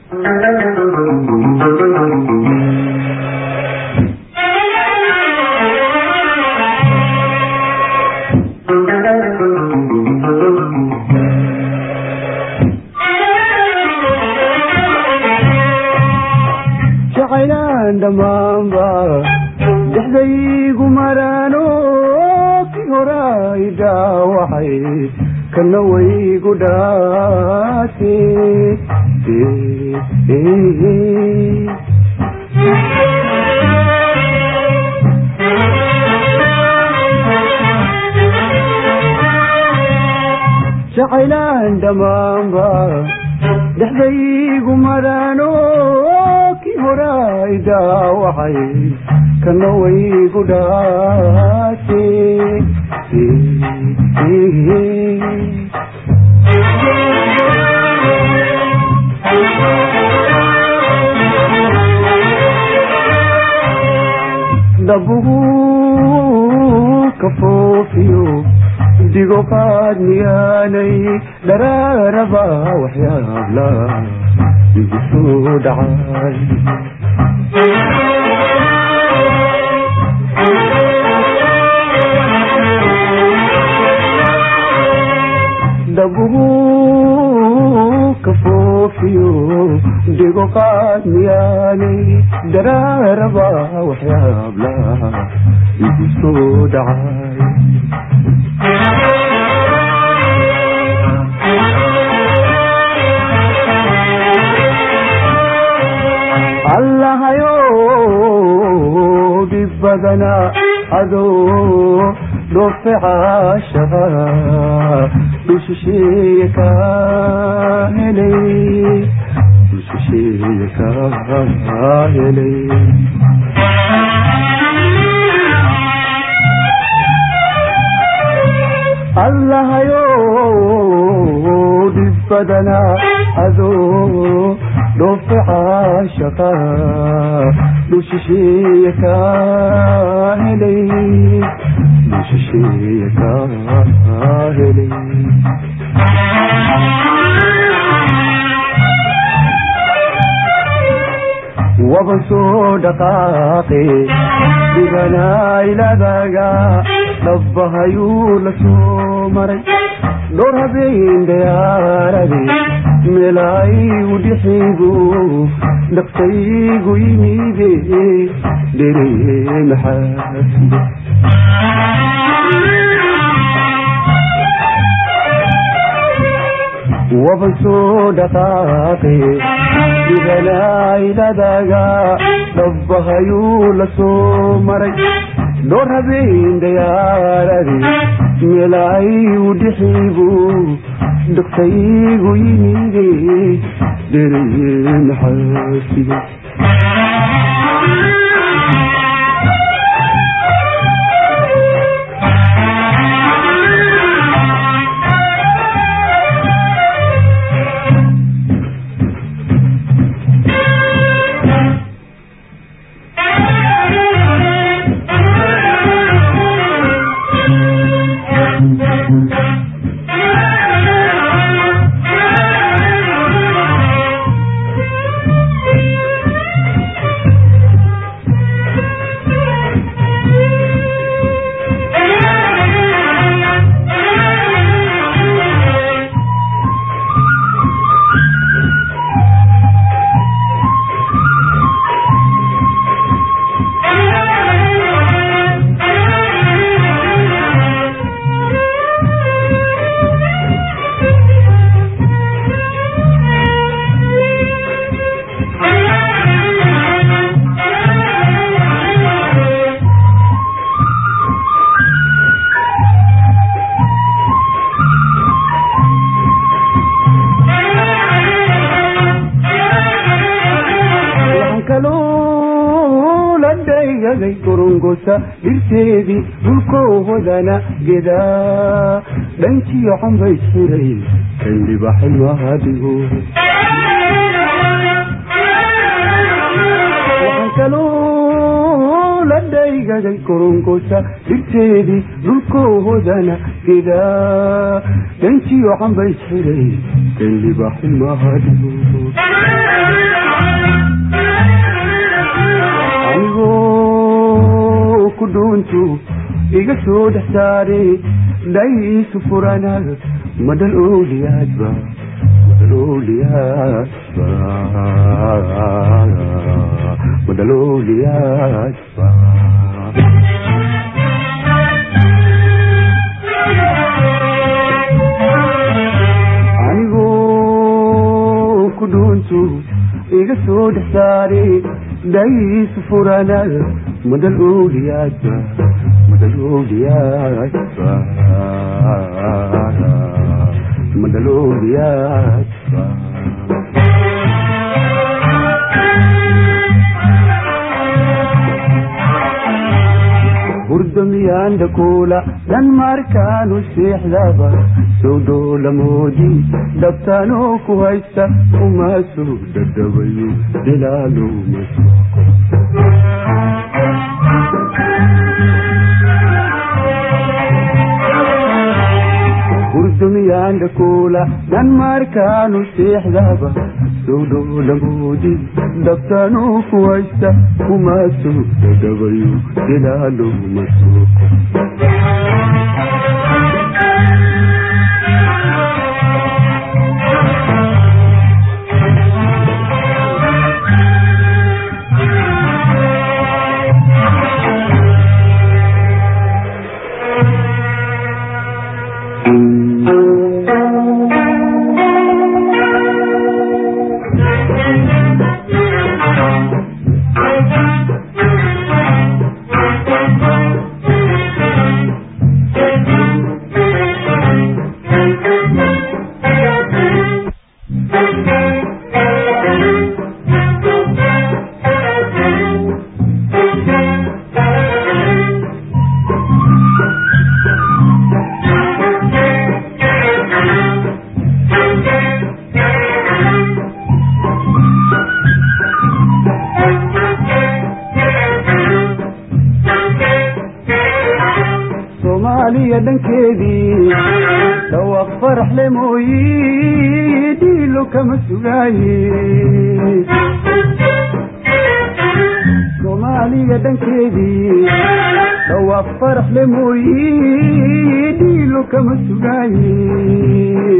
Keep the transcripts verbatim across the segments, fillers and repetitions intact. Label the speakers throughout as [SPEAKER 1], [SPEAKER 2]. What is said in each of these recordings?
[SPEAKER 1] جعلان دمامبا دحديق مرانو في هرايدا وحي كنوي قداتي جعلان دمامبا دحديق مرانو في هرايدا وحي كنوي قداتي دبو كفوفيو ديغو قاد مياني دراربا وحيا لا يسود عاي دبو كفوفيو ديغو قاد مياني دراربا وحيا لا يسود عاي الله يو ببدنا أدو دفع عاشقا بششيكا إلي بششيكا إلي الله يو ببدنا أدو دفع عاشقا بششيكا إلي بششيكا إلي وبسو دقاقي ببنا إلى ذاقا لبها يولسو مري دورها بين دياري ملاي ودحيقو دقتيقو يميدي ديري محاسب وبسو دقاقي ببنا إلى ذاقا لبها يولسو مري دورها بين دياري ملاي ودحيقو دقتيقو يميدي ديري محاسب gay kurungosa irteedi dhulkoodana gedaa dhankiyo xambay jiray kan libaxay waadigo waxaan kaloo la dhaygagay kurungosa irteedi dhulkoodana gedaa dhankiyo xambay jiray kan libaxay waadigo duntu iga soo dhaxsaare daysu furana madal ooliyadba madal ooliyadba madal ooliyadba anigo ku duntu iga soo dhaxsaare daysu furana madal ooliyadba madal ooliyadba madal ooliyadba hurdamiyanda kula dan markaanu seexdaba sowdoola moodi dabtaanoo ku haysta uma soo dhadhabayo dilaalo masuuko hurdamiyanda kula dan markaanu seexdaba sowdoola moodi dabtaanoo ku haysta uma soo dhadhabayo dilaalo masuuko Soomaaliya dhankeedii dhawaaq farax le mooyee dhiilo kama sugaaye Soomaaliya dhankeedii dhawaaq farax le mooyee dhiilo kama sugaaye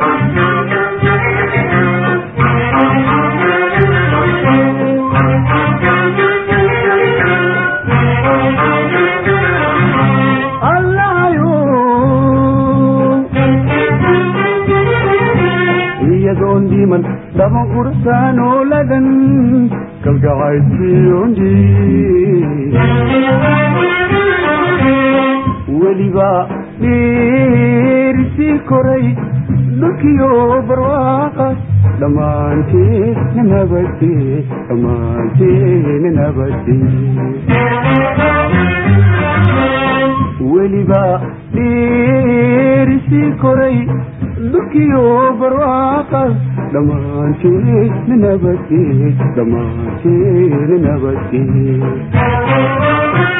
[SPEAKER 1] يدون ديمن دمو قرسان ولدن كالقعيد فيون دي ولبا ليرسي كوري لكيو برواقة لمانتي ننبتي لمانتي ننبتي ولبا ليرسي كوري لكيو برواقة لمانتي ننبتي لمانتي ننبتي